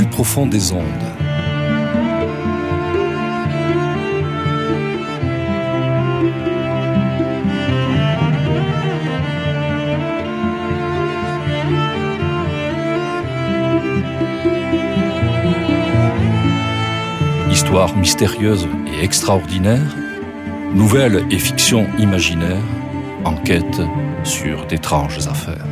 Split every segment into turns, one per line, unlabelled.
plus profond des ondes. Histoire mystérieuse et extraordinaire, nouvelles et fictions imaginaires, enquête sur d'étranges affaires.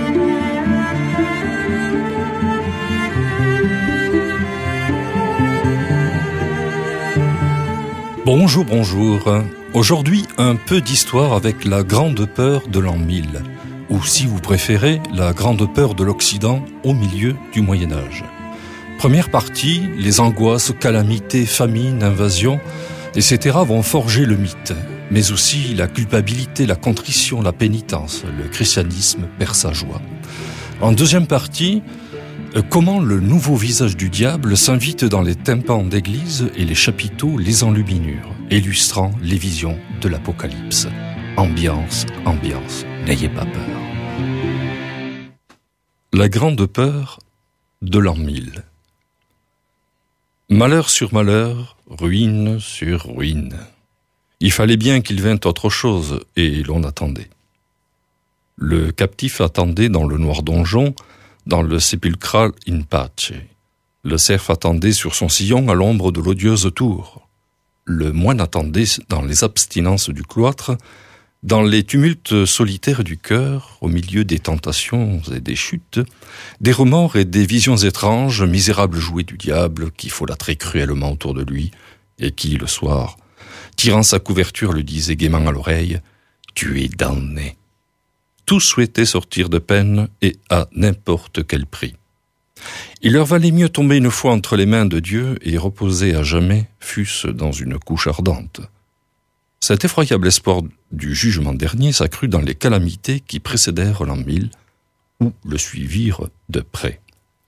Bonjour, bonjour. Aujourd'hui, un peu d'histoire avec la grande peur de l'an 1000, ou si vous préférez, la grande peur de l'Occident au milieu du Moyen-Âge. Première partie, les angoisses, calamités, famines, invasions, etc. vont forger le mythe, mais aussi la culpabilité, la contrition, la pénitence, le christianisme perd sa joie. En deuxième partie, comment le nouveau visage du diable s'invite dans les tympans d'église et les chapiteaux les enluminures, illustrant les visions de l'Apocalypse. Ambiance, ambiance, n'ayez pas peur. La grande peur de l'an 1000. Malheur sur malheur, ruine sur ruine. Il fallait bien qu'il vînt autre chose, et l'on attendait. Le captif attendait dans le noir donjon, dans le sepulcral in pace. Le cerf attendait sur son sillon à l'ombre de l'odieuse tour. Le moine attendait dans les abstinences du cloître, dans les tumultes solitaires du cœur, au milieu des tentations et des chutes, des remords et des visions étranges, misérables jouets du diable qui folâtraient cruellement autour de lui, et qui, le soir, tirant sa couverture, lui disait gaiement à l'oreille « Tu es damné ». Tous souhaitaient sortir de peine et à n'importe quel prix. Il leur valait mieux tomber une fois entre les mains de Dieu et reposer à jamais, fût-ce dans une couche ardente. Cet effroyable espoir du jugement dernier s'accrut dans les calamités qui précédèrent l'an 1000 ou le suivirent de près.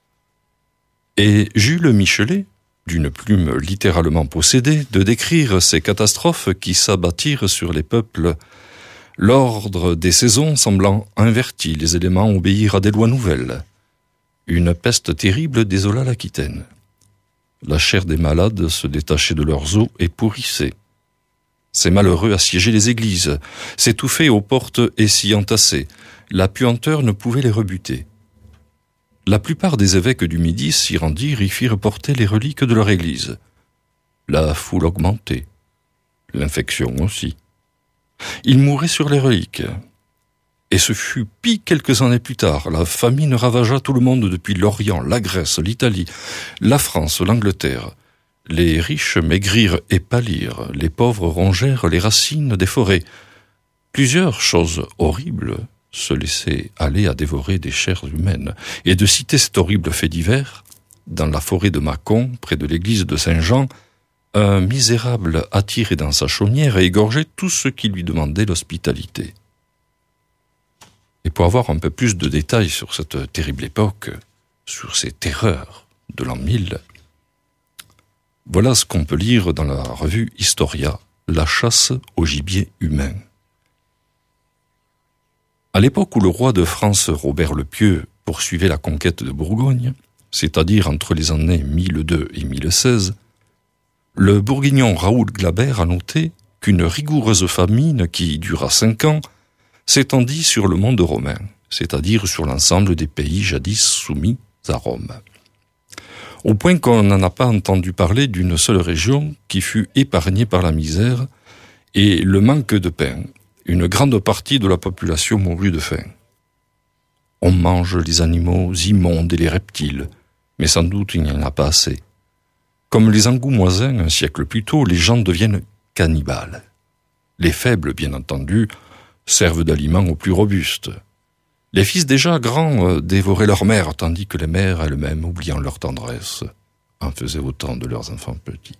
Et Jules Michelet, d'une plume littéralement possédée, de décrire ces catastrophes qui s'abattirent sur les peuples, l'ordre des saisons semblant inverti, les éléments obéir à des lois nouvelles. Une peste terrible désola l'Aquitaine. La chair des malades se détachait de leurs os et pourrissait. Ces malheureux assiégeaient les églises, s'étouffaient aux portes et s'y entassaient. La puanteur ne pouvait les rebuter. La plupart des évêques du Midi s'y rendirent et firent porter les reliques de leur église. La foule augmentait. L'infection aussi. Ils mouraient sur les reliques. Et ce fut pis quelques années plus tard. La famine ravagea tout le monde depuis l'Orient, la Grèce, l'Italie, la France, l'Angleterre. Les riches maigrirent et pâlirent, les pauvres rongèrent les racines des forêts. Plusieurs choses horribles se laissaient aller à dévorer des chairs humaines. Et de citer cet horrible fait divers, dans la forêt de Mâcon, près de l'église de Saint-Jean, un misérable attiré dans sa chaumière et égorgeait tous ceux qui lui demandaient l'hospitalité. Et pour avoir un peu plus de détails sur cette terrible époque, sur ces terreurs de l'an 1000, voilà ce qu'on peut lire dans la revue Historia, la chasse au gibier humain. À l'époque où le roi de France, Robert le Pieux, poursuivait la conquête de Bourgogne, c'est-à-dire entre les années 1002 et 1016, le bourguignon Raoul Glaber a noté qu'une rigoureuse famine qui dura 5 ans s'étendit sur le monde romain, c'est-à-dire sur l'ensemble des pays jadis soumis à Rome. Au point qu'on n'en a pas entendu parler d'une seule région qui fut épargnée par la misère et le manque de pain. Une grande partie de la population mourut de faim. On mange les animaux immondes et les reptiles, mais sans doute il n'y en a pas assez. Comme les Angoumoisins, un siècle plus tôt, les gens deviennent cannibales. Les faibles, bien entendu, servent d'aliments aux plus robustes. Les fils déjà grands dévoraient leur mère, tandis que les mères elles-mêmes, oubliant leur tendresse, en faisaient autant de leurs enfants petits.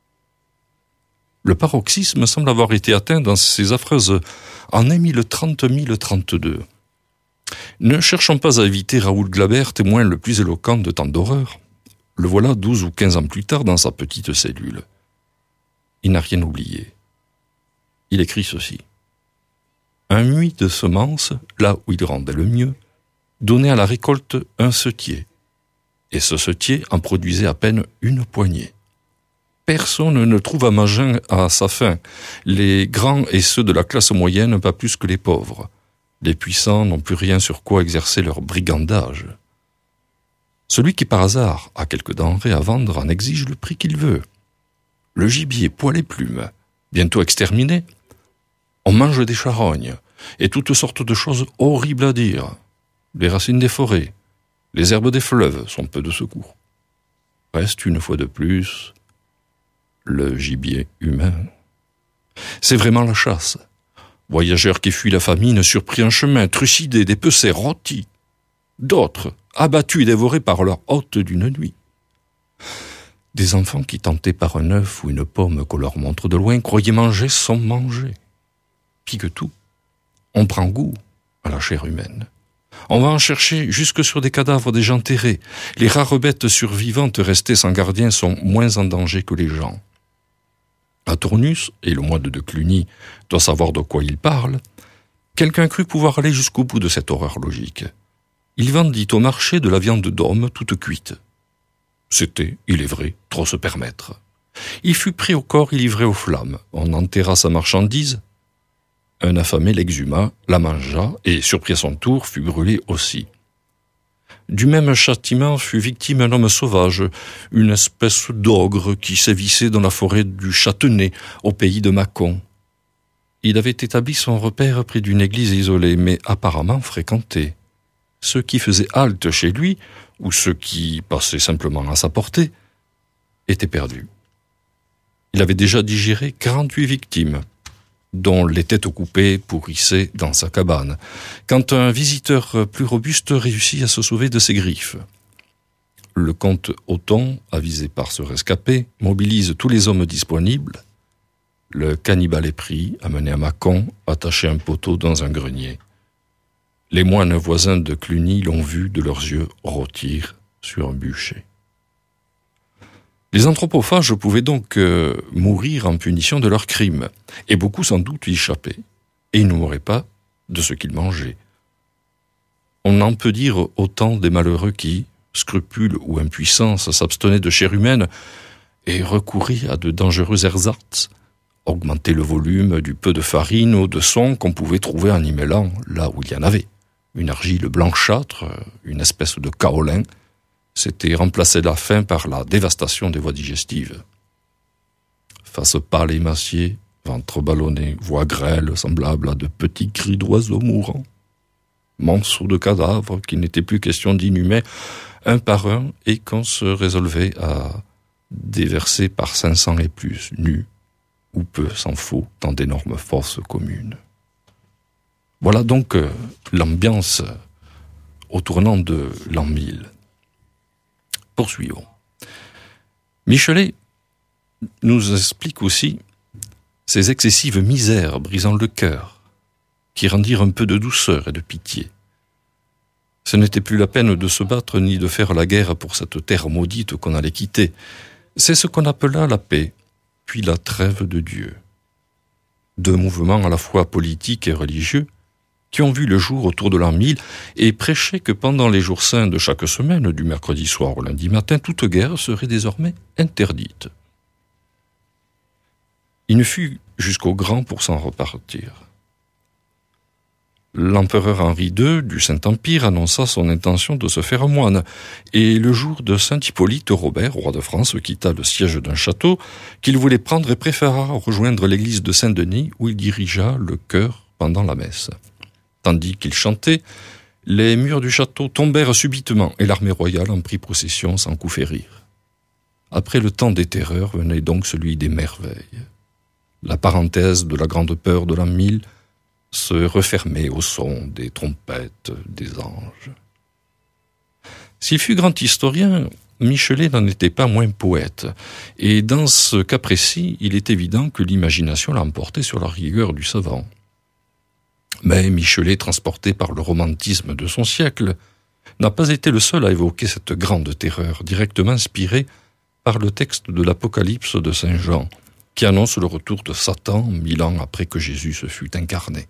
Le paroxysme semble avoir été atteint dans ces affreuses années 1030-1032. Ne cherchons pas à éviter Raoul Glaber, témoin le plus éloquent de tant d'horreurs. Le voilà 12 ou 15 ans plus tard dans sa petite cellule. Il n'a rien oublié. Il écrit ceci. Un muid de semences, là où il rendait le mieux, donnait à la récolte un setier, et ce setier en produisait à peine une poignée. Personne ne trouve à manger à sa faim, les grands et ceux de la classe moyenne pas plus que les pauvres. Les puissants n'ont plus rien sur quoi exercer leur brigandage. Celui qui par hasard a quelques denrées à vendre en exige le prix qu'il veut. Le gibier, poil et plumes, bientôt exterminé, on mange des charognes et toutes sortes de choses horribles à dire. Les racines des forêts, les herbes des fleuves sont peu de secours. Reste une fois de plus le gibier humain. C'est vraiment la chasse. Voyageurs qui fuient la famine, surpris en chemin, trucidés, dépecés, rôtis. D'autres, abattus et dévorés par leur hôte d'une nuit. Des enfants qui, tentés par un œuf ou une pomme qu'on leur montre de loin, croyaient manger sont mangés. Pis que tout, on prend goût à la chair humaine. On va en chercher jusque sur des cadavres déjà enterrés. Les rares bêtes survivantes restées sans gardien sont moins en danger que les gens. Aturnus, et le moine de Cluny doit savoir de quoi il parle, quelqu'un crut pouvoir aller jusqu'au bout de cette horreur logique. Il vendit au marché de la viande d'homme toute cuite. C'était, il est vrai, trop se permettre. Il fut pris au corps et livré aux flammes. On enterra sa marchandise. Un affamé l'exhuma, la mangea et, surpris à son tour, fut brûlé aussi. Du même châtiment fut victime un homme sauvage, une espèce d'ogre qui sévissait dans la forêt du Châtenay, au pays de Mâcon. Il avait établi son repère près d'une église isolée, mais apparemment fréquentée. Ceux qui faisaient halte chez lui, ou ceux qui passaient simplement à sa portée, étaient perdus. Il avait déjà digéré 48 victimes, dont les têtes coupées pourrissaient dans sa cabane, quand un visiteur plus robuste réussit à se sauver de ses griffes. Le comte Othon, avisé par ce rescapé, mobilise tous les hommes disponibles. Le cannibale est pris, amené à Mâcon, attaché à un poteau dans un grenier. Les moines voisins de Cluny l'ont vu de leurs yeux rôtir sur un bûcher. Les anthropophages pouvaient donc mourir en punition de leurs crimes, et beaucoup sans doute y échappaient, et ils ne mouraient pas de ce qu'ils mangeaient. On en peut dire autant des malheureux qui, scrupules ou impuissance, s'abstenaient de chair humaine et recouraient à de dangereux ersatz, augmenter le volume du peu de farine ou de son qu'on pouvait trouver en y mêlant là où il y en avait. Une argile blanchâtre, une espèce de kaolin, c'était remplacer la faim par la dévastation des voies digestives. Face pâle et émaciée, ventre ballonné, voix grêle, semblable à de petits cris d'oiseaux mourants. Monceaux de cadavres qu'il n'était plus question d'inhumer un par un et qu'on se résolvait à déverser par 500 et plus, nus, ou peu s'en faut, dans d'énormes fosses communes. Voilà donc l'ambiance au tournant de l'an 1000. Poursuivons. Michelet nous explique aussi ces excessives misères brisant le cœur, qui rendirent un peu de douceur et de pitié. Ce n'était plus la peine de se battre ni de faire la guerre pour cette terre maudite qu'on allait quitter. C'est ce qu'on appela la paix, puis la trêve de Dieu. Deux mouvements à la fois politiques et religieux, qui ont vu le jour autour de l'an 1000 et prêchaient que pendant les jours saints de chaque semaine, du mercredi soir au lundi matin, toute guerre serait désormais interdite. Il ne fut jusqu'au grand pour s'en repartir. L'empereur Henri II du Saint-Empire annonça son intention de se faire moine, et le jour de Saint-Hippolyte, Robert, roi de France, quitta le siège d'un château qu'il voulait prendre et préféra rejoindre l'église de Saint-Denis, où il dirigea le chœur pendant la messe. Tandis qu'il chantait, les murs du château tombèrent subitement et l'armée royale en prit possession sans coup férir. Après le temps des terreurs venait donc celui des merveilles. La parenthèse de la grande peur de l'an 1000 se refermait au son des trompettes des anges. S'il fut grand historien, Michelet n'en était pas moins poète, et dans ce cas précis, il est évident que l'imagination l'emportait sur la rigueur du savant. Mais Michelet, transporté par le romantisme de son siècle, n'a pas été le seul à évoquer cette grande terreur, directement inspirée par le texte de l'Apocalypse de Saint Jean, qui annonce le retour de Satan 1000 ans après que Jésus se fût incarné.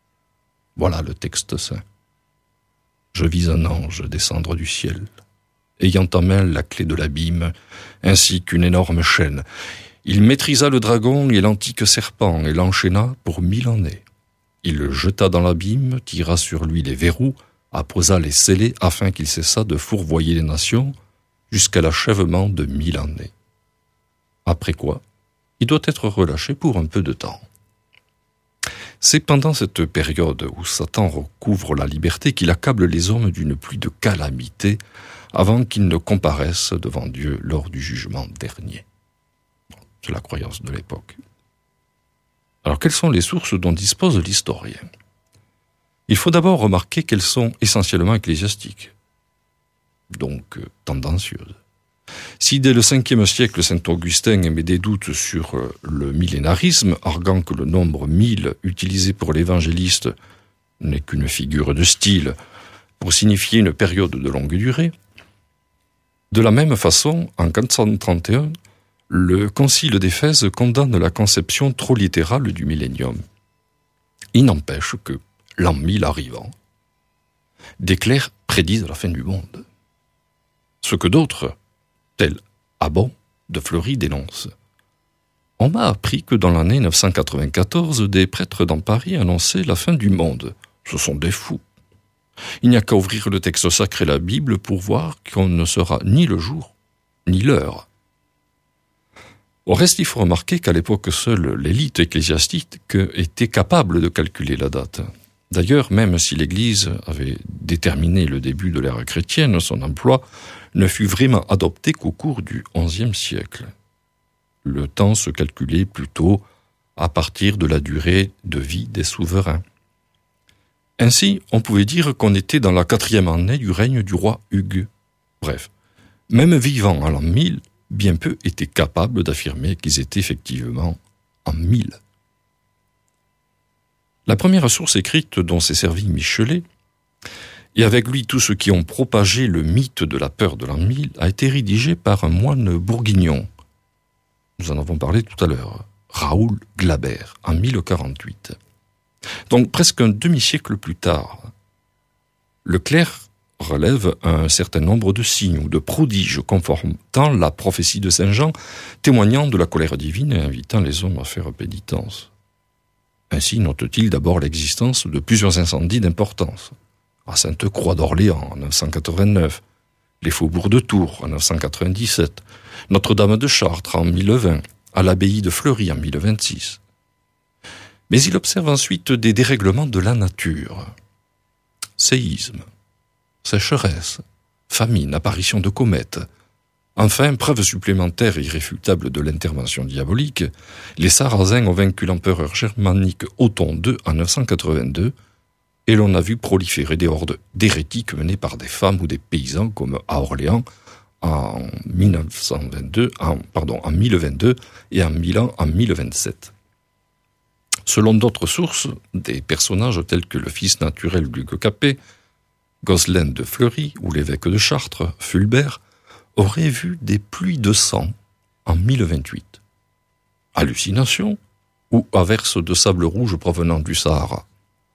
Voilà le texte saint. Je vis un ange descendre du ciel, ayant en main la clé de l'abîme, ainsi qu'une énorme chaîne. Il maîtrisa le dragon et l'antique serpent et l'enchaîna pour 1000 années. Il le jeta dans l'abîme, tira sur lui les verrous, apposa les scellés afin qu'il cessât de fourvoyer les nations jusqu'à l'achèvement de 1000 années. Après quoi, il doit être relâché pour un peu de temps. C'est pendant cette période où Satan recouvre la liberté qu'il accable les hommes d'une pluie de calamités avant qu'ils ne comparaissent devant Dieu lors du jugement dernier. C'est la croyance de l'époque. Alors, quelles sont les sources dont dispose l'historien ? Il faut d'abord remarquer qu'elles sont essentiellement ecclésiastiques, donc tendancieuses. Si dès le 5e siècle, saint Augustin émet des doutes sur le millénarisme, arguant que le nombre 1000 utilisé pour l'évangéliste n'est qu'une figure de style pour signifier une période de longue durée, de la même façon, en 431, le concile d'Éphèse condamne la conception trop littérale du millénium. Il n'empêche que, l'an 1000 arrivant, des clercs prédisent la fin du monde. Ce que d'autres, tels Abbon de Fleury, dénoncent. On m'a appris que dans l'année 994, des prêtres dans Paris annonçaient la fin du monde. Ce sont des fous. Il n'y a qu'à ouvrir le texte sacré, la Bible, pour voir qu'on ne saura ni le jour, ni l'heure. Au reste, il faut remarquer qu'à l'époque, seule l'élite ecclésiastique était capable de calculer la date. D'ailleurs, même si l'Église avait déterminé le début de l'ère chrétienne, son emploi ne fut vraiment adopté qu'au cours du XIe siècle. Le temps se calculait plutôt à partir de la durée de vie des souverains. Ainsi, on pouvait dire qu'on était dans la 4e année du règne du roi Hugues. Bref, même vivant à l'an 1000, bien peu étaient capables d'affirmer qu'ils étaient effectivement en 1000. La première source écrite dont s'est servi Michelet, et avec lui tous ceux qui ont propagé le mythe de la peur de l'an 1000, a été rédigée par un moine bourguignon. Nous en avons parlé tout à l'heure, Raoul Glabert, en 1048. Donc presque un demi-siècle plus tard, le clerc relève un certain nombre de signes ou de prodiges confortant la prophétie de Saint Jean, témoignant de la colère divine et invitant les hommes à faire pénitence. Ainsi note-t-il d'abord l'existence de plusieurs incendies d'importance. À Sainte-Croix d'Orléans en 989, les faubourgs de Tours en 997, Notre-Dame de Chartres en 1020, à l'abbaye de Fleury en 1026. Mais il observe ensuite des dérèglements de la nature. Séismes, sécheresse, famine, apparition de comètes. Enfin, preuve supplémentaire et irréfutable de l'intervention diabolique, les Sarrasins ont vaincu l'empereur germanique Othon II en 982 et l'on a vu proliférer des hordes d'hérétiques menées par des femmes ou des paysans comme à Orléans en 1022 et à Milan en 1027. Selon d'autres sources, des personnages tels que le fils naturel d'Hugues Capet, Gosselin de Fleury ou l'évêque de Chartres, Fulbert, auraient vu des pluies de sang en 1028. Hallucination ou averse de sable rouge provenant du Sahara.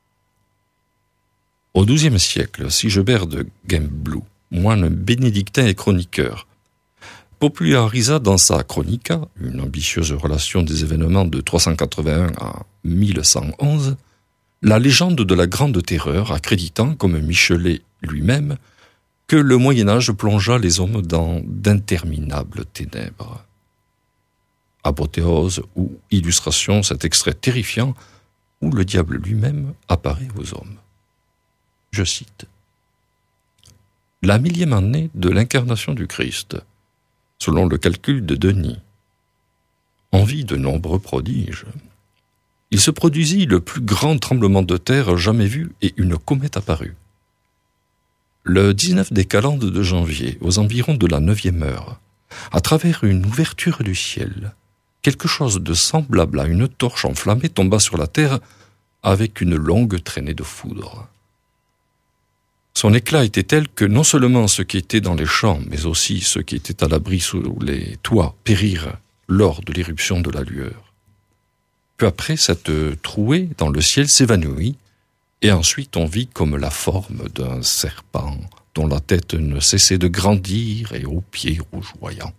Au XIIe siècle, Sigebert de Gembloux, moine bénédictin et chroniqueur, popularisa dans sa Chronica, une ambitieuse relation des événements de 381 à 1111, la légende de la Grande Terreur, accréditant, comme Michelet lui-même, que le Moyen-Âge plongea les hommes dans d'interminables ténèbres. Apothéose ou illustration, cet extrait terrifiant où le diable lui-même apparaît aux hommes. Je cite. « La 1000e année de l'incarnation du Christ, selon le calcul de Denis, on vit de nombreux prodiges. Il se produisit le plus grand tremblement de terre jamais vu et une comète apparut. Le 19 des calendes de janvier, aux environs de la 9e heure, à travers une ouverture du ciel, quelque chose de semblable à une torche enflammée tomba sur la terre avec une longue traînée de foudre. Son éclat était tel que non seulement ceux qui étaient dans les champs, mais aussi ceux qui étaient à l'abri sous les toits périrent lors de l'éruption de la lueur. Peu après, cette trouée dans le ciel s'évanouit, et ensuite on vit comme la forme d'un serpent dont la tête ne cessait de grandir et aux pieds rougeoyants.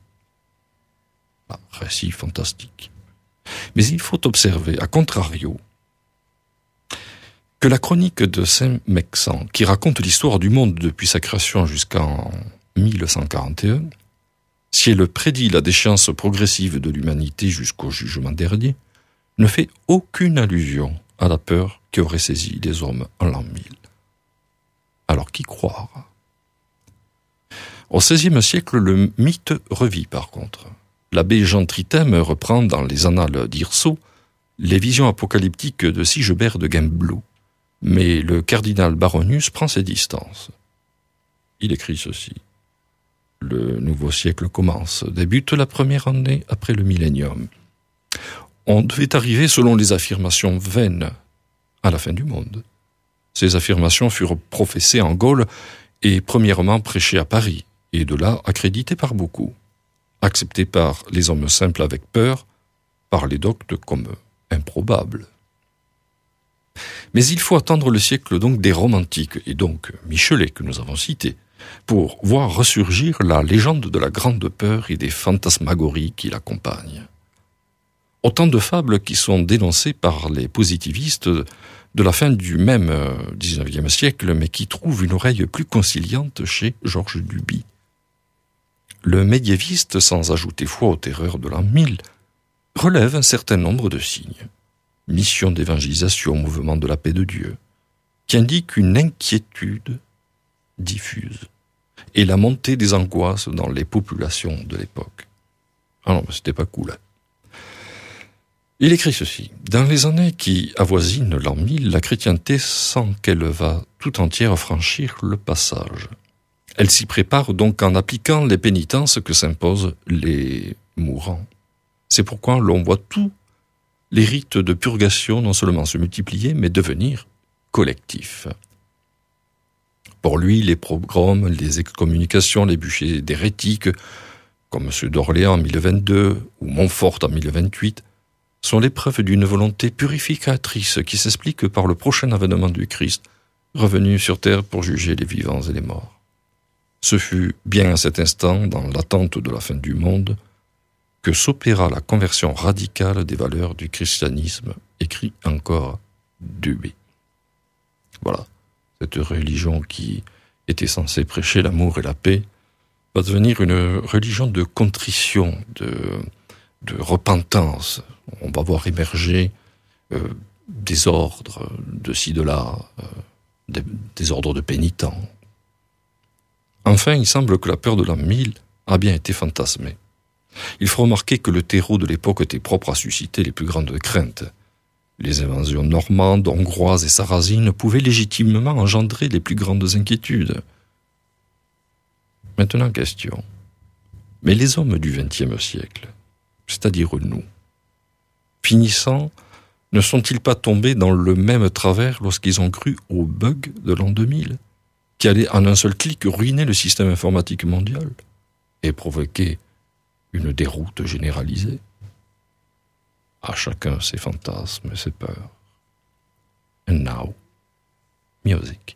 Récit fantastique. Mais il faut observer, à contrario, que la chronique de Saint-Mexan, qui raconte l'histoire du monde depuis sa création jusqu'en 1141, si elle prédit la déchéance progressive de l'humanité jusqu'au jugement dernier, ne fait aucune allusion à la peur qui aurait saisi les hommes en l'an 1000. Alors qui croire? Au XVIe siècle, le mythe revit par contre. L'abbé Jean Tritem reprend dans les annales d'Hirso les visions apocalyptiques de Sigebert de Gembloux, mais le cardinal Baronius prend ses distances. Il écrit ceci. Le nouveau siècle commence, débute la première année après le millénium. On devait arriver, selon les affirmations vaines, à la fin du monde. Ces affirmations furent professées en Gaule et premièrement prêchées à Paris, et de là accréditées par beaucoup, acceptées par les hommes simples avec peur, par les doctes comme improbables. Mais il faut attendre le siècle donc des romantiques, et donc Michelet que nous avons cité, pour voir ressurgir la légende de la grande peur et des fantasmagories qui l'accompagnent. Autant de fables qui sont dénoncées par les positivistes de la fin du même XIXe siècle, mais qui trouvent une oreille plus conciliante chez Georges Duby. Le médiéviste, sans ajouter foi aux terreurs de l'an 1000, relève un certain nombre de signes. Mission d'évangélisation au mouvement de la paix de Dieu, qui indique une inquiétude diffuse et la montée des angoisses dans les populations de l'époque. Ah non, mais c'était pas cool. Il écrit ceci. Dans les années qui avoisinent l'an 1000, la chrétienté sent qu'elle va tout entière franchir le passage. Elle s'y prépare donc en appliquant les pénitences que s'imposent les mourants. C'est pourquoi l'on voit tous les rites de purgation non seulement se multiplier, mais devenir collectifs. Pour lui, les pogroms, les excommunications, les bûchers d'hérétiques, comme ceux d'Orléans en 1022 ou Montfort en 1028, sont l'épreuve d'une volonté purificatrice qui s'explique par le prochain avènement du Christ, revenu sur terre pour juger les vivants et les morts. Ce fut bien à cet instant, dans l'attente de la fin du monde, que s'opéra la conversion radicale des valeurs du christianisme, écrit encore Duby. Voilà, cette religion qui était censée prêcher l'amour et la paix va devenir une religion de contrition, de repentance. On va voir émerger des ordres de ci, de là, des ordres de pénitents. Enfin, il semble que la peur de l'an 1000 a bien été fantasmée. Il faut remarquer que le terreau de l'époque était propre à susciter les plus grandes craintes. Les invasions normandes, hongroises et sarrasines pouvaient légitimement engendrer les plus grandes inquiétudes. Maintenant, question. Mais les hommes du XXe siècle, c'est-à-dire nous, finissant, ne sont-ils pas tombés dans le même travers lorsqu'ils ont cru au bug de l'an 2000, qui allait en un seul clic ruiner le système informatique mondial et provoquer une déroute généralisée? À chacun ses fantasmes et ses peurs. And now, music.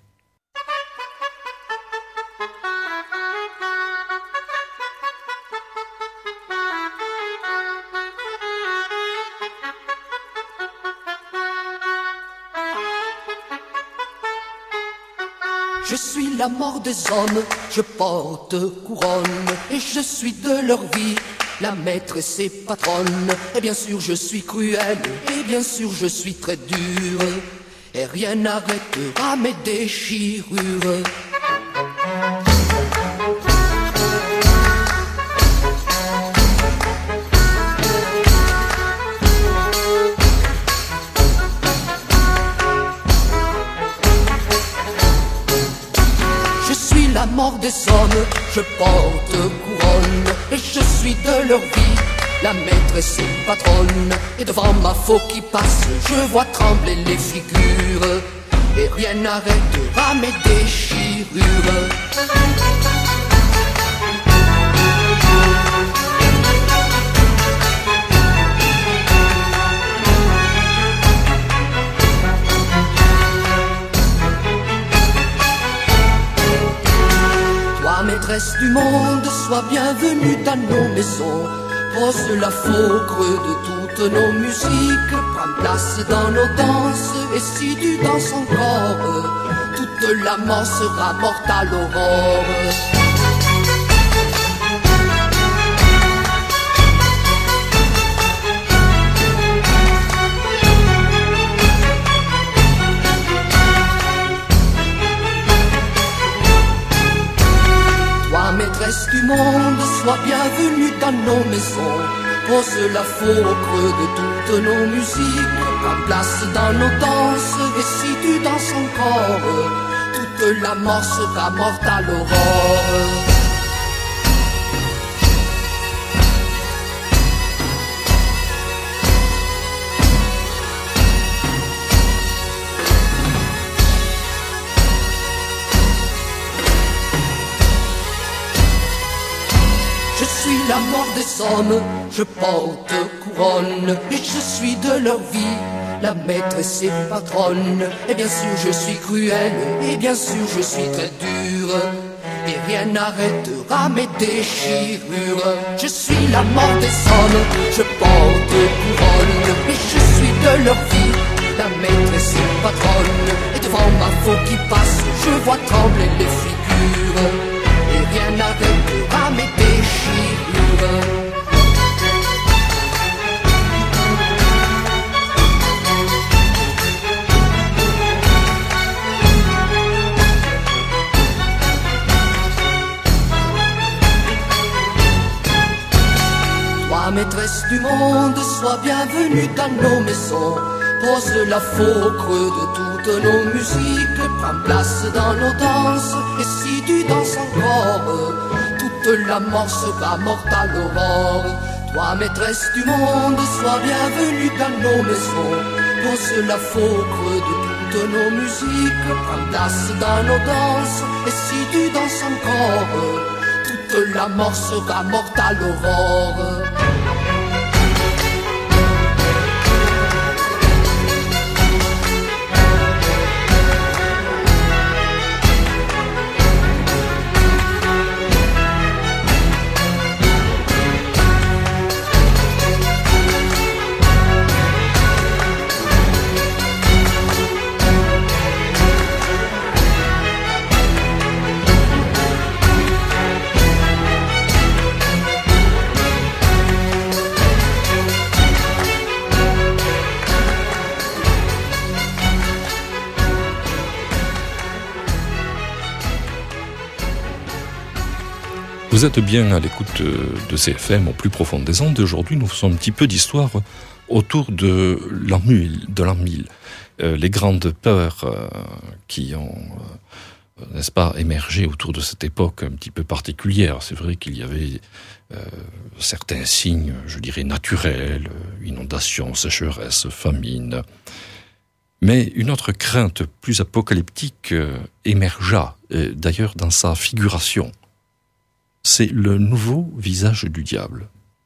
Je suis la mort des hommes, je porte couronne, et je suis de leur vie la maîtresse et patronne. Et bien sûr je suis cruelle, et bien sûr je suis très dure, et rien n'arrêtera mes déchirures. La mort des hommes, je porte couronne, et je suis de leur vie la maîtresse et patronne. Et devant ma faux qui passe, je vois trembler les figures, et rien n'arrêtera mes déchirures. du monde, sois bienvenue dans nos maisons. Pose la faux au creux de toutes nos musiques, prends place dans nos danses, et si tu danses encore, toute la mort sera morte à l'aurore. Maîtresse du monde, sois bienvenue dans nos maisons. Pose la faux au creux de toutes nos musiques, prends place dans nos danses, et si tu danses encore, toute la mort sera morte à l'aurore. Je suis la mort des hommes, je porte couronne, et je suis de leur vie la maîtresse et patronne. Et bien sûr je suis cruelle, et bien sûr je suis très dure, et rien n'arrêtera mes déchirures. Je suis la mort des hommes, je porte couronne, et je suis de leur vie la maîtresse et patronne. Et devant ma faux qui passe, je vois trembler les figures, et rien n'arrêtera mes déchirures. Toi, maîtresse du monde, sois bienvenue dans nos maisons. Pose la faux au creux de toutes nos musiques, prends place dans nos danses, et si tu danses encore, toute la mort sera morte à l'aurore. Toi, maîtresse du monde, sois bienvenue dans nos maisons. Pose la faux au creux de toutes nos musiques, prends place dans nos danses, et si tu danses encore, toute la mort sera morte à l'aurore.
Vous êtes bien à l'écoute de CFM au plus profond des ondes. Aujourd'hui, nous faisons un petit peu d'histoire autour de l'an 1000. Les grandes peurs qui ont, n'est-ce pas, émergé autour de cette époque un petit peu particulière. C'est vrai qu'il y avait certains signes, je dirais, naturels, inondations, sécheresse, famine. Mais une autre crainte plus apocalyptique émergea, d'ailleurs dans sa figuration. C'est le nouveau visage du diable.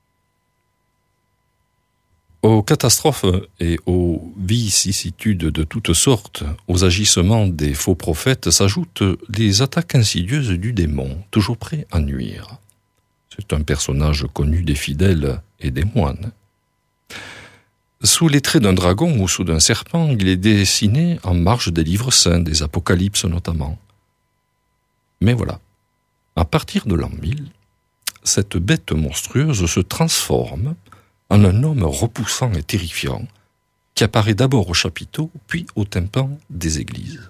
Aux catastrophes et aux vicissitudes de toutes sortes, aux agissements des faux prophètes s'ajoutent les attaques insidieuses du démon, toujours prêt à nuire. C'est un personnage connu des fidèles et des moines. Sous les traits d'un dragon ou sous d'un serpent, il est dessiné en marge des livres saints, des apocalypses notamment. Mais voilà. À partir de l'an 1000, cette bête monstrueuse se transforme en un homme repoussant et terrifiant qui apparaît d'abord au chapiteau, puis au tympan des églises.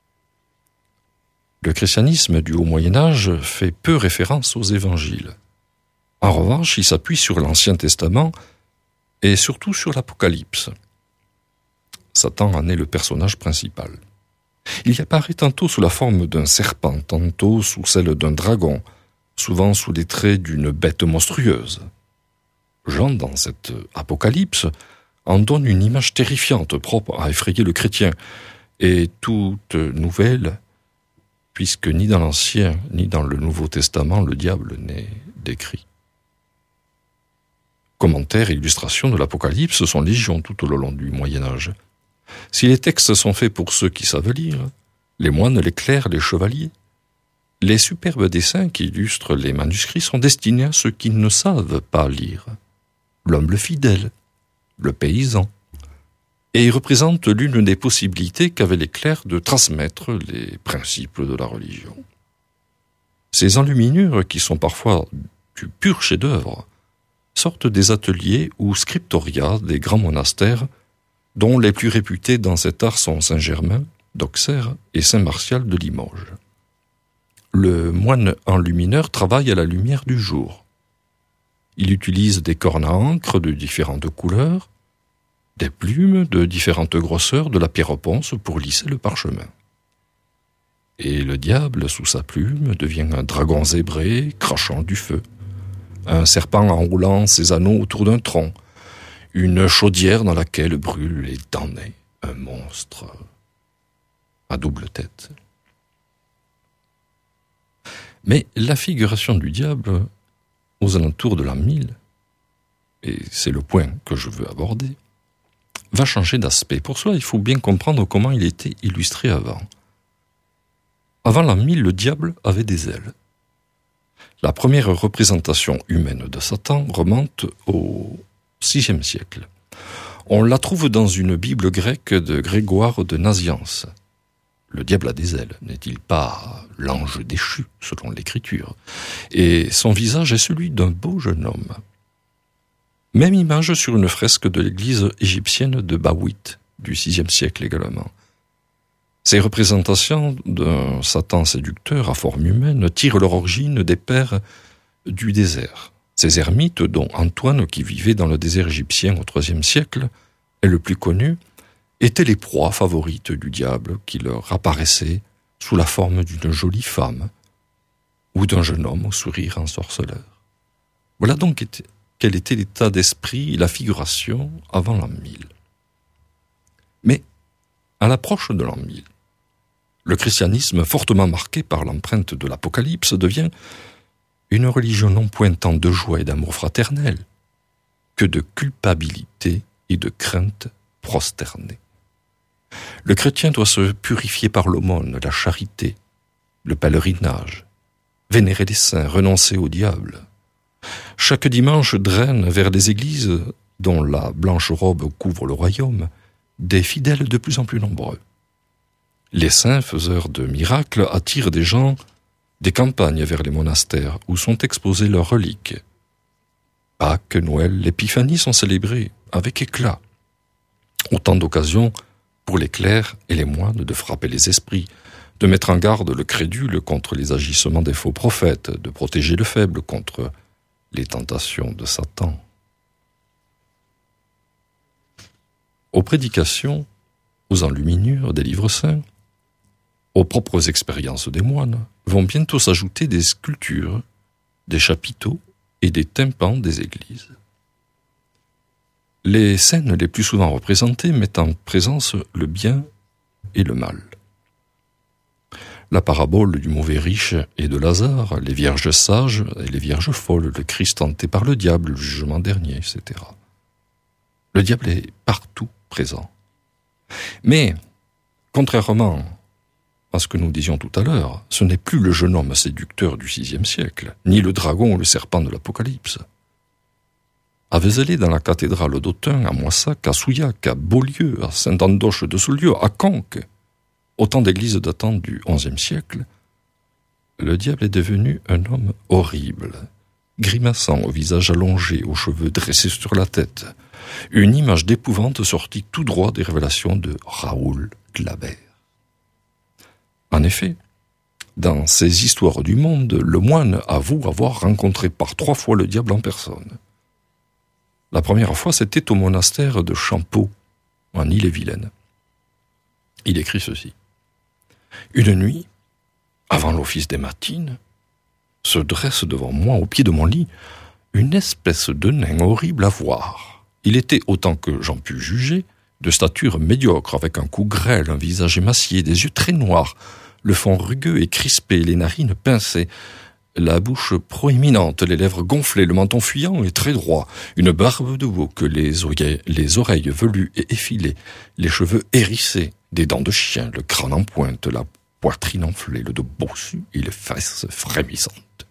Le christianisme du Haut Moyen-Âge fait peu référence aux évangiles. En revanche, il s'appuie sur l'Ancien Testament et surtout sur l'Apocalypse. Satan en est le personnage principal. Il y apparaît tantôt sous la forme d'un serpent, tantôt sous celle d'un dragon, souvent sous les traits d'une bête monstrueuse. Jean, dans cette apocalypse, en donne une image terrifiante, propre à effrayer le chrétien, et toute nouvelle, puisque ni dans l'Ancien ni dans le Nouveau Testament le diable n'est décrit. Commentaires et illustrations de l'Apocalypse sont légion tout au long du Moyen-Âge. Si les textes sont faits pour ceux qui savent lire, les moines, les clercs, les chevaliers, Les superbes dessins qui illustrent les manuscrits sont destinés à ceux qui ne savent pas lire. L'homme le fidèle, le paysan, et ils représentent l'une des possibilités qu'avaient les clercs de transmettre les principes de la religion. Ces enluminures, qui sont parfois du pur chef-d'œuvre, sortent des ateliers ou scriptoria des grands monastères, dont les plus réputés dans cet art sont Saint-Germain d'Auxerre et Saint-Martial de Limoges. Le moine enlumineur travaille à la lumière du jour. Il utilise des cornes à encre de différentes couleurs, des plumes de différentes grosseurs, de la pierre ponce pour lisser le parchemin. Et le diable, sous sa plume, devient un dragon zébré crachant du feu, un serpent enroulant ses anneaux autour d'un tronc, une chaudière dans laquelle brûlent les damnés, un monstre à double tête. Mais la figuration du diable, aux alentours de l'an 1000, et c'est le point que je veux aborder, va changer d'aspect. Pour cela, il faut bien comprendre comment il était illustré avant. Avant l'an 1000, le diable avait des ailes. La première représentation humaine de Satan remonte au VIe siècle. On la trouve dans une Bible grecque de Grégoire de Nazianze. Le diable a des ailes, n'est-il pas l'ange déchu, selon l'Écriture? Et son visage est celui d'un beau jeune homme. Même image sur une fresque de l'église égyptienne de Bawit, du VIe siècle également. Ces représentations d'un Satan séducteur à forme humaine tirent leur origine des pères du désert. Ces ermites, dont Antoine, qui vivait dans le désert égyptien au IIIe siècle, est le plus connu, étaient les proies favorites du diable qui leur apparaissait sous la forme d'une jolie femme ou d'un jeune homme au sourire ensorceleur. Voilà donc quel était l'état d'esprit et la figuration avant l'an 1000. Mais, à l'approche de l'an 1000, le christianisme, fortement marqué par l'empreinte de l'Apocalypse, devient une religion non pointant de joie et d'amour fraternel, que de culpabilité et de crainte prosternée. Le chrétien doit se purifier par l'aumône, la charité, le pèlerinage, vénérer les saints, renoncer au diable. Chaque dimanche draine vers les églises, dont la blanche robe couvre le royaume, des fidèles de plus en plus nombreux. Les saints faiseurs de miracles attirent des gens des campagnes vers les monastères où sont exposées leurs reliques. Pâques, Noël, l'Épiphanie sont célébrés avec éclat. Autant d'occasions pour les clercs et les moines de frapper les esprits, de mettre en garde le crédule contre les agissements des faux prophètes, de protéger le faible contre les tentations de Satan. Aux prédications, aux enluminures des livres saints, aux propres expériences des moines, vont bientôt s'ajouter des sculptures, des chapiteaux et des tympans des églises. Les scènes les plus souvent représentées mettent en présence le bien et le mal. La parabole du mauvais riche et de Lazare, les vierges sages et les vierges folles, le Christ tenté par le diable, le jugement dernier, etc. Le diable est partout présent. Mais, contrairement à ce que nous disions tout à l'heure, ce n'est plus le jeune homme séducteur du VIe siècle, ni le dragon ou le serpent de l'Apocalypse. À Vézelay, dans la cathédrale d'Autun, à Moissac, à Souillac, à Beaulieu, à Saint-Andoche de Saulieu, à Conques, autant d'églises datant du XIe siècle, le diable est devenu un homme horrible, grimaçant, au visage allongé, aux cheveux dressés sur la tête, une image d'épouvante sortie tout droit des révélations de Raoul Glaber. En effet, dans ces histoires du monde, le moine avoue avoir rencontré par 3 fois le diable en personne. La première fois, c'était au monastère de Champeaux, en Ille-et-Vilaine. Il écrit ceci. « Une nuit, avant l'office des matines, se dresse devant moi, au pied de mon lit, une espèce de nain horrible à voir. Il était, autant que j'en pus juger, de stature médiocre, avec un cou grêle, un visage émacié, des yeux très noirs, le front rugueux et crispé, les narines pincées, la bouche proéminente, les lèvres gonflées, le menton fuyant et très droit, une barbe de bouc, les oreilles velues et effilées, les cheveux hérissés, des dents de chien, le crâne en pointe, la poitrine enflée, le dos bossu et les fesses frémissantes.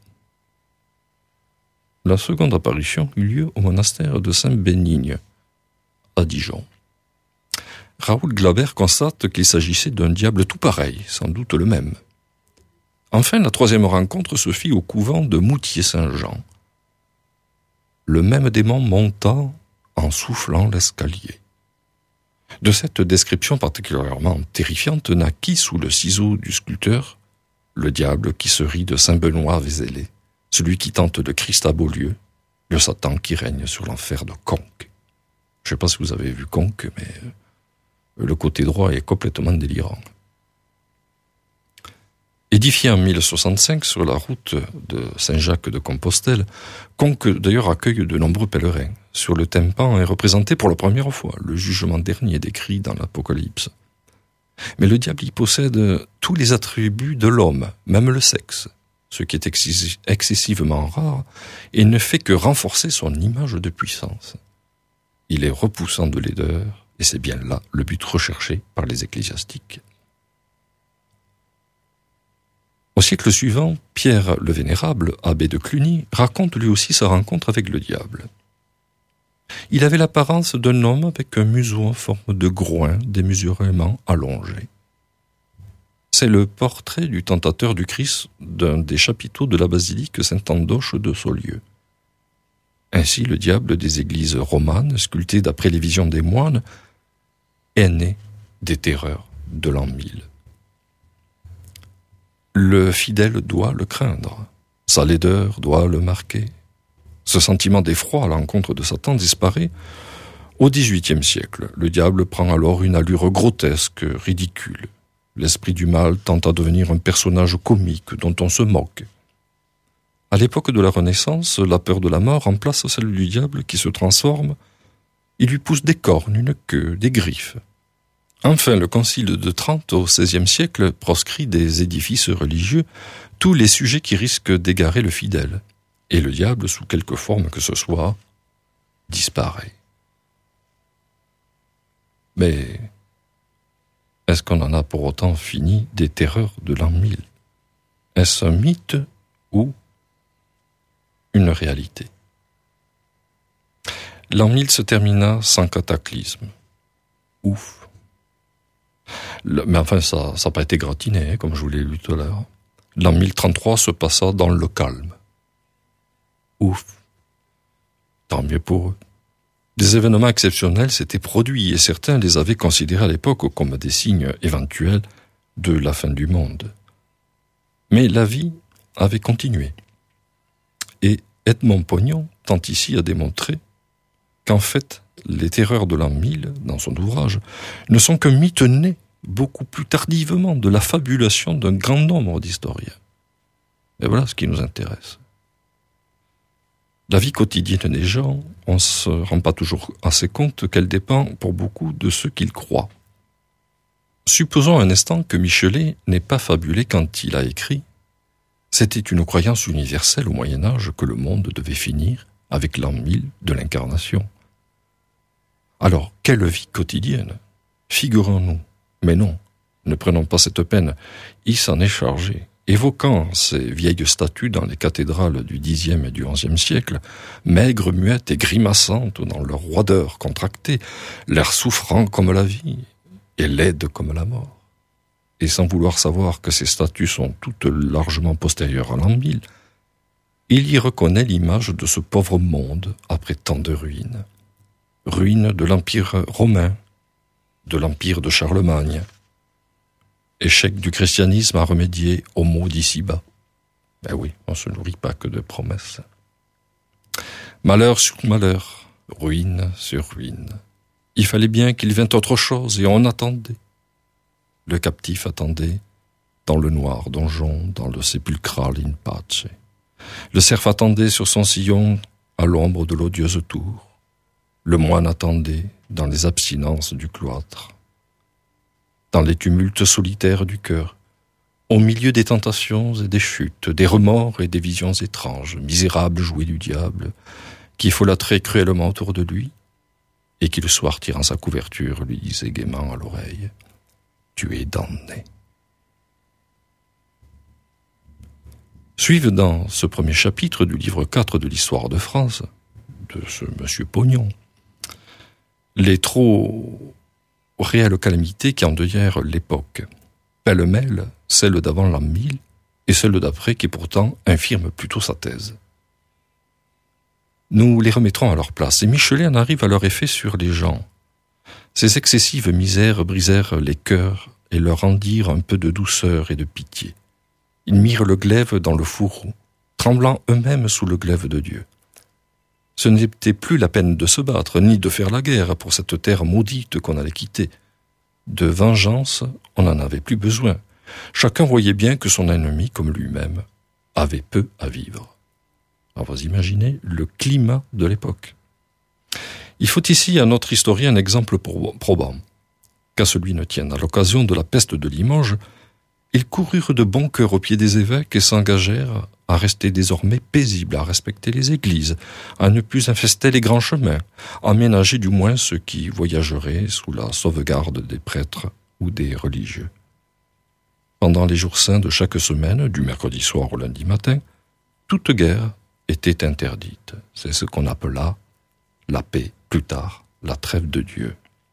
La seconde apparition eut lieu au monastère de Saint-Bénigne, à Dijon. Raoul Glaber constate qu'il s'agissait d'un diable tout pareil, sans doute le même. Enfin, la troisième rencontre se fit au couvent de Moutier-Saint-Jean. Le même démon monta en soufflant l'escalier. De cette description particulièrement terrifiante naquit sous le ciseau du sculpteur le diable qui se rit de Saint-Benoît Vézelay, celui qui tente le Christ à Beaulieu, le Satan qui règne sur l'enfer de Conques. Je ne sais pas si vous avez vu Conques, mais le côté droit est complètement délirant. Édifié en 1065 sur la route de Saint-Jacques de Compostelle, Conques d'ailleurs accueille de nombreux pèlerins. Sur le tympan est représenté pour la première fois le jugement dernier décrit dans l'Apocalypse. Mais le diable y possède tous les attributs de l'homme, même le sexe, ce qui est excessivement rare, et ne fait que renforcer son image de puissance. Il est repoussant de laideur, et c'est bien là le but recherché par les ecclésiastiques. Au siècle suivant, Pierre le Vénérable, abbé de Cluny, raconte lui aussi sa rencontre avec le diable. Il avait l'apparence d'un homme avec un museau en forme de groin démesurément allongé. C'est le portrait du tentateur du Christ d'un des chapiteaux de la basilique Saint-Andoche de Saulieu. Ainsi, le diable des églises romanes, sculpté d'après les visions des moines, est né des terreurs de l'an 1000. Le fidèle doit le craindre, sa laideur doit le marquer. Ce sentiment d'effroi à l'encontre de Satan disparaît au XVIIIe siècle. Le diable prend alors une allure grotesque, ridicule. L'esprit du mal tend à devenir un personnage comique dont on se moque. À l'époque de la Renaissance, la peur de la mort remplace celle du diable qui se transforme. Il lui pousse des cornes, une queue, des griffes. Enfin, le Concile de Trente au XVIe siècle proscrit des édifices religieux tous les sujets qui risquent d'égarer le fidèle. Et le diable, sous quelque forme que ce soit, disparaît. Mais est-ce qu'on en a pour autant fini des terreurs de l'an 1000 ? Est-ce un mythe ou une réalité ? L'an 1000 se termina sans cataclysme. Ouf. Mais enfin, ça n'a pas été gratiné, comme je vous l'ai lu tout à l'heure. L'an 1033 se passa dans le calme. Ouf. Tant mieux pour eux. Des événements exceptionnels s'étaient produits et certains les avaient considérés à l'époque comme des signes éventuels de la fin du monde. Mais la vie avait continué. Et Edmond Pognon tente ici à démontrer qu'en fait, les terreurs de l'an 1000, dans son ouvrage, ne sont qu'un mythe né beaucoup plus tardivement de la fabulation d'un grand nombre d'historiens. Et voilà ce qui nous intéresse. La vie quotidienne des gens, on ne se rend pas toujours assez compte qu'elle dépend pour beaucoup de ceux qu'ils croient. Supposons un instant que Michelet n'ait pas fabulé quand il a écrit « C'était une croyance universelle au Moyen-Âge que le monde devait finir avec l'an 1000 de l'incarnation. » Alors, quelle vie quotidienne ? Figurons-nous. Mais non, ne prenons pas cette peine. Il s'en est chargé. Évoquant ces vieilles statues dans les cathédrales du Xe et du XIe siècle, maigres, muettes et grimaçantes dans leur roideur contractée, l'air souffrant comme la vie et laide comme la mort. Et sans vouloir savoir que ces statues sont toutes largement postérieures à l'an 1000, il y reconnaît l'image de ce pauvre monde après tant de ruines. Ruines de l'Empire romain, de l'Empire de Charlemagne, échec du christianisme à remédier aux maux d'ici-bas. Ben oui, on ne se nourrit pas que de promesses. Malheur sur malheur, ruine sur ruine. Il fallait bien qu'il vînt autre chose et on attendait. Le captif attendait dans le noir donjon, dans le sépulcral in pace. Le cerf attendait sur son sillon à l'ombre de l'odieuse tour. Le moine attendait dans les abstinences du cloître. Dans les tumultes solitaires du cœur, au milieu des tentations et des chutes, des remords et des visions étranges, misérable jouet du diable, qui folâtrait cruellement autour de lui, et qui le soir, tirant sa couverture, lui disait gaiement à l'oreille « Tu es damné ». Suivent dans ce premier chapitre du livre 4 de l'histoire de France, de ce monsieur Pognon, les trop réelles calamités qui endeuillèrent l'époque, pêle-mêle, celle d'avant l'an 1000 et celle d'après qui pourtant infirme plutôt sa thèse. Nous les remettrons à leur place, et Michelet en arrive à leur effet sur les gens. Ces excessives misères brisèrent les cœurs et leur rendirent un peu de douceur et de pitié. Ils mirent le glaive dans le fourreau, tremblant eux-mêmes sous le glaive de Dieu. Ce n'était plus la peine de se battre, ni de faire la guerre pour cette terre maudite qu'on allait quitter. De vengeance, on n'en avait plus besoin. Chacun voyait bien que son ennemi, comme lui-même, avait peu à vivre. Alors vous imaginez le climat de l'époque. Il faut ici à notre historien un exemple probant. Qu'à celui ne tienne. À l'occasion de la peste de Limoges, ils coururent de bon cœur aux pieds des évêques et s'engagèrent à rester désormais paisibles, à respecter les églises, à ne plus infester les grands chemins, à ménager du moins ceux qui voyageraient sous la sauvegarde des prêtres ou des religieux. Pendant les jours saints de chaque semaine, du mercredi soir au lundi matin, toute guerre était interdite. C'est ce qu'on appela la paix, plus tard, la trêve de Dieu.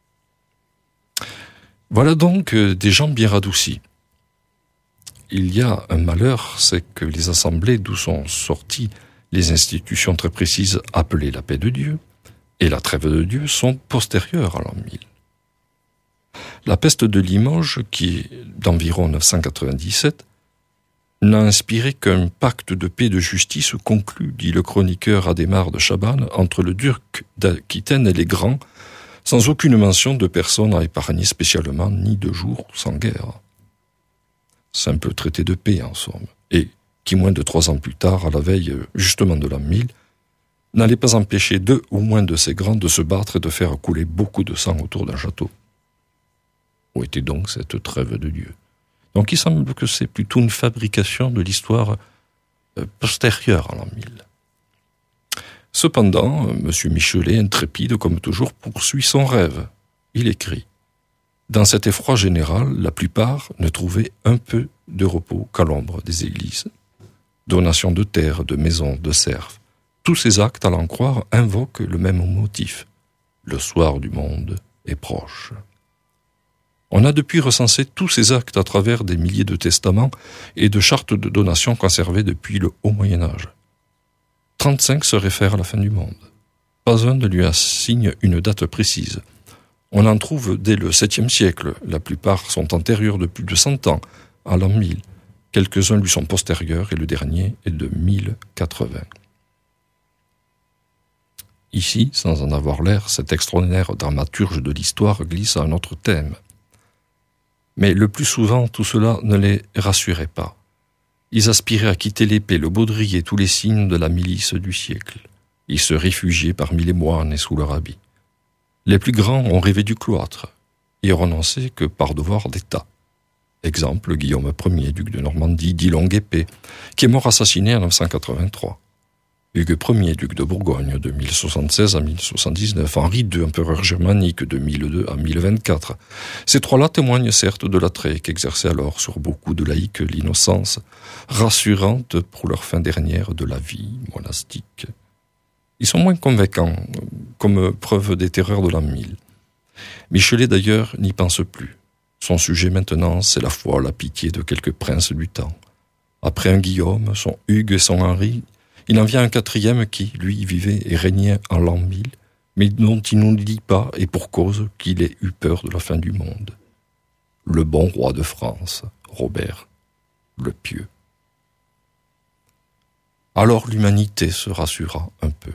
Voilà donc des gens bien radoucis. Il y a un malheur, c'est que les assemblées d'où sont sorties les institutions très précises appelées la paix de Dieu et la trêve de Dieu sont postérieures à l'an 1000. La peste de Limoges, qui est d'environ 997, n'a inspiré qu'un pacte de paix et de justice conclu, dit le chroniqueur Adhémar de Chabannes, entre le duc d'Aquitaine et les grands, sans aucune mention de personne à épargner spécialement, ni de jour sans guerre. Simple traité de paix, en somme, et qui, moins de 3 ans plus tard, à la veille justement de l'an 1000, n'allait pas empêcher 2 ou moins de ces grands de se battre et de faire couler beaucoup de sang autour d'un château. Où était donc cette trêve de Dieu? Donc il semble que c'est plutôt une fabrication de l'histoire postérieure à l'an 1000. Cependant, M. Michelet, intrépide comme toujours, poursuit son rêve. Il écrit: dans cet effroi général, la plupart ne trouvaient un peu de repos qu'à l'ombre des églises. Donation de terres, de maisons, de serfs. Tous ces actes, à l'en croire, invoquent le même motif. Le soir du monde est proche. On a depuis recensé tous ces actes à travers des milliers de testaments et de chartes de donation conservées depuis le haut Moyen-Âge. 35 se réfèrent à la fin du monde. Pas un ne lui assigne une date précise. On en trouve dès le 7e siècle. La plupart sont antérieurs de plus de 100 ans, à l'an 1000. Quelques-uns lui sont postérieurs et le dernier est de 1080. Ici, sans en avoir l'air, cet extraordinaire dramaturge de l'histoire glisse à un autre thème. Mais le plus souvent, tout cela ne les rassurait pas. Ils aspiraient à quitter l'épée, le baudrier, tous les signes de la milice du siècle. Ils se réfugiaient parmi les moines et sous leur habit. Les plus grands ont rêvé du cloître et renoncé que par devoir d'État. Exemple, Guillaume Ier, duc de Normandie, dit longue épée, qui est mort assassiné en 983. Hugues Ier, duc de Bourgogne, de 1076 à 1079, Henri II, empereur germanique, de 1002 à 1024. Ces trois-là témoignent certes de l'attrait qu'exerçait alors sur beaucoup de laïcs l'innocence, rassurante pour leur fin dernière de la vie monastique. Ils sont moins convaincants, comme preuve des terreurs de l'an 1000. Michelet d'ailleurs n'y pense plus. Son sujet maintenant, c'est la foi, la pitié de quelques princes du temps. Après un Guillaume, son Hugues et son Henri, il en vient un quatrième qui, lui, vivait et régnait en l'an 1000, mais dont il ne nous dit pas, et pour cause, qu'il ait eu peur de la fin du monde. Le bon roi de France, Robert le Pieux. Alors l'humanité se rassura un peu.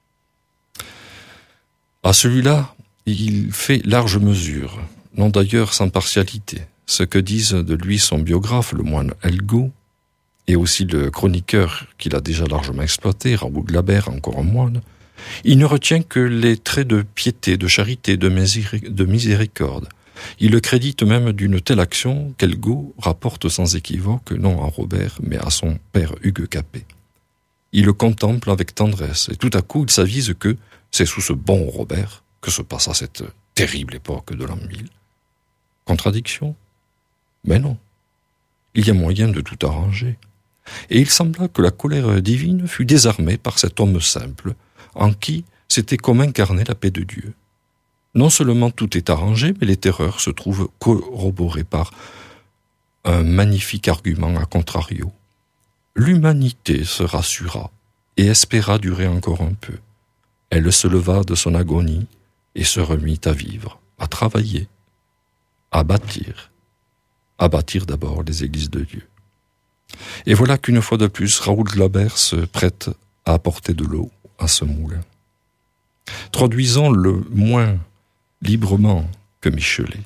À celui-là, il fait large mesure, non d'ailleurs sans partialité, ce que disent de lui son biographe, le moine Elgaud, et aussi le chroniqueur qu'il a déjà largement exploité, Raoul Glabert, encore un moine. Il ne retient que les traits de piété, de charité, de miséricorde. Il le crédite même d'une telle action qu'Elgaud rapporte sans équivoque, non à Robert, mais à son père Hugues Capet. Il le contemple avec tendresse, et tout à coup il s'avise que c'est sous ce bon Robert que se passa cette terrible époque de l'an 1000. Contradiction? Mais non. Il y a moyen de tout arranger. et il sembla que la colère divine fût désarmée par cet homme simple, en qui c'était comme incarner la paix de Dieu. Non seulement tout est arrangé, mais les terreurs se trouvent corroborées par un magnifique argument à contrario. L'humanité se rassura et espéra durer encore un peu. Elle se leva de son agonie et se remit à vivre, à travailler, à bâtir d'abord les églises de Dieu. Et voilà qu'une fois de plus, Raoul Glaber se prête à apporter de l'eau à ce moulin. Traduisons le moins librement que Michelet.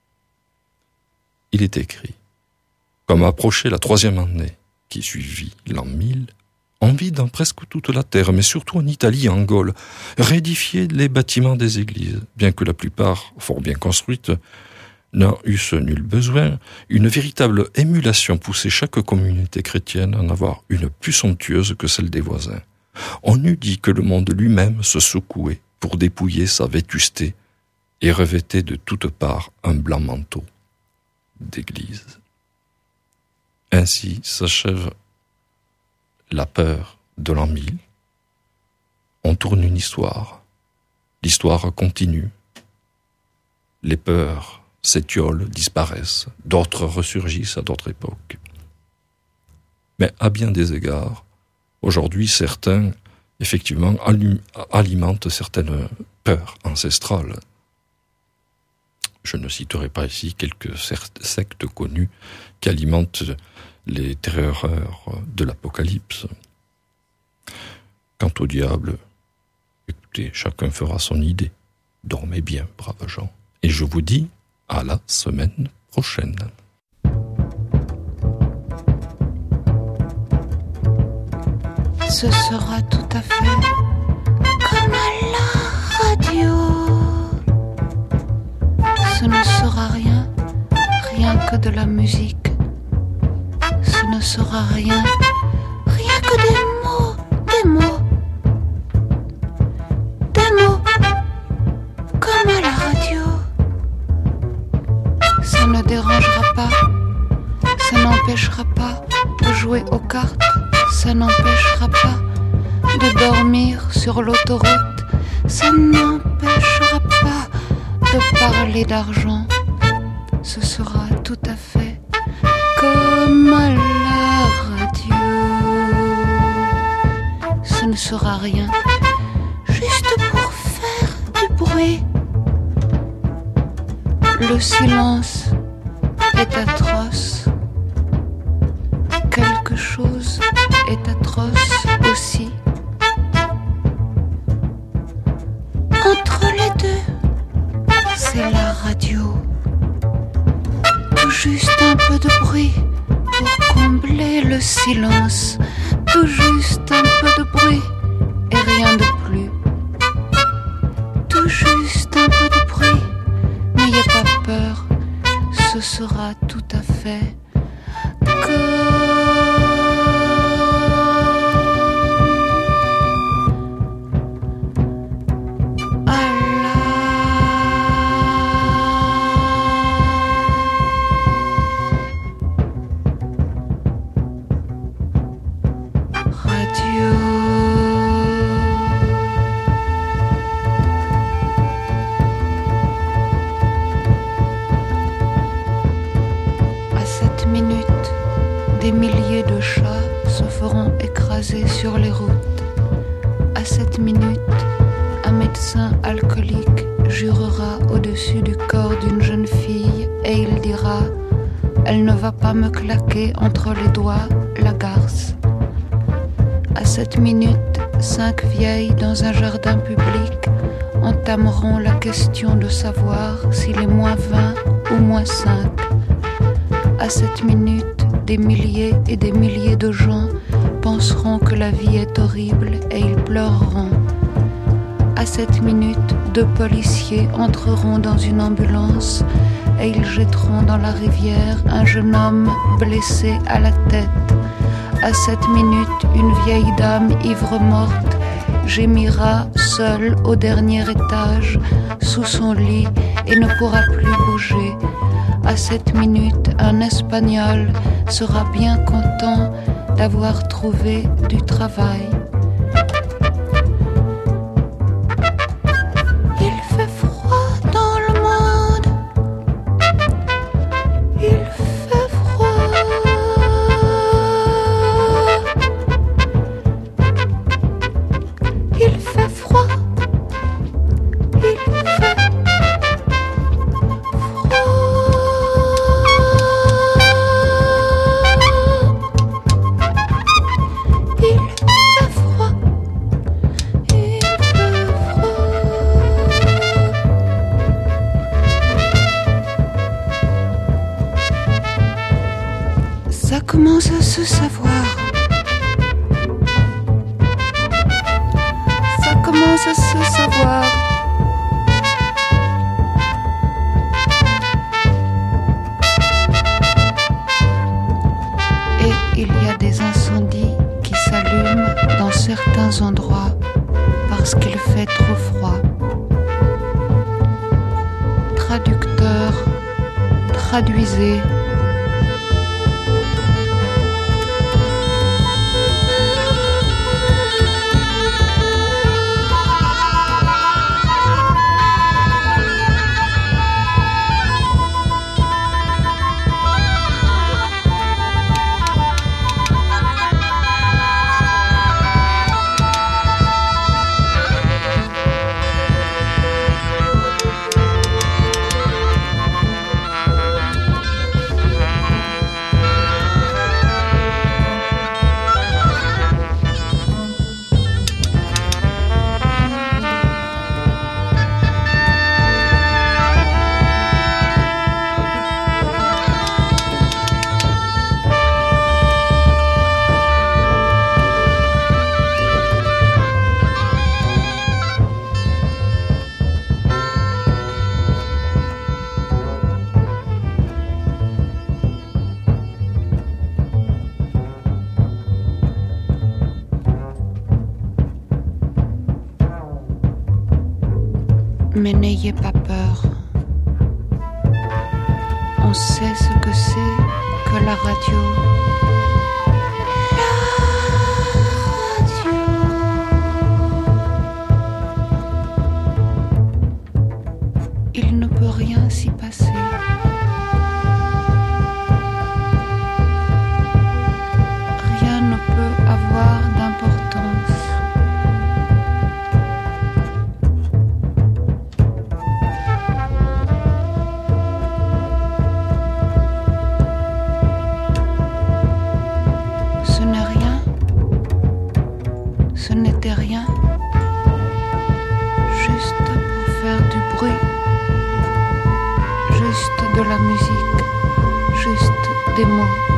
Il est écrit, comme approchait la 3e année qui suivit l'an 1000, on vit dans presque toute la terre, mais surtout en Italie et en Gaule, réédifier les bâtiments des églises, bien que la plupart, fort bien construites, n'en eussent nul besoin. Une véritable émulation poussait chaque communauté chrétienne à en avoir une plus somptueuse que celle des voisins. On eût dit que le monde lui-même se secouait pour dépouiller sa vétusté et revêtait de toutes parts un blanc manteau d'église. Ainsi s'achève la peur de l'an 1000. On tourne une histoire. L'histoire continue. Les peurs s'étiolent, disparaissent. D'autres ressurgissent à d'autres époques. Mais à bien des égards, aujourd'hui, certains, effectivement, alimentent certaines peurs ancestrales. Je ne citerai pas ici quelques sectes connues qui alimentent les terreurs de l'Apocalypse. Quant au diable, écoutez, chacun fera son idée. Dormez bien, braves gens. Et je vous dis à la semaine prochaine.
Ce sera tout à fait comme à la radio. Ce ne sera rien que de la musique. Ce ne sera rien que des mots, comme à la radio. Ça ne dérangera pas, ça n'empêchera pas de jouer aux cartes, ça n'empêchera pas de dormir sur l'autoroute, ça n'empêchera pas de parler d'argent. Ce sera tout à fait comme à la radio. Ce ne sera rien, juste pour faire du bruit. Le silence est atroce. Quelque chose est atroce aussi. Entre les deux, c'est la radio. Tout juste un peu de bruit pour combler le silence. Tout juste un peu de bruit et rien de plus. Tout juste un peu de bruit, n'ayez pas peur, ce sera tout à fait des milliers de chats se feront écraser sur les routes. À cette minute, un médecin alcoolique jurera au-dessus du corps d'une jeune fille et il dira « Elle ne va pas me claquer entre les doigts la garce ». À cette minute, 5 vieilles dans un jardin public entameront la question de savoir s'il est -20 ou -5. À cette minute, des milliers et des milliers de gens penseront que la vie est horrible et ils pleureront. À cette minute, 2 policiers entreront dans une ambulance et ils jetteront dans la rivière un jeune homme blessé à la tête. À cette minute, une vieille dame ivre-morte gémira seule au dernier étage sous son lit et ne pourra plus bouger. à cette minute, un Espagnol sera bien content d'avoir trouvé du travail. Il fait froid dans le monde. Il fait froid. Il fait froid. Il fait ça commence à se savoir. Ça commence à se savoir. Et il y a des incendies qui s'allument dans certains endroits parce qu'il fait trop froid. Traducteur, traduisez. Mais n'ayez pas peur. On sait ce que c'est que la radio. La radio. Il ne peut rien s'y passer. Rien ne peut avoir d'importance. Ce n'était rien, juste pour faire du bruit, juste de la musique, juste des mots.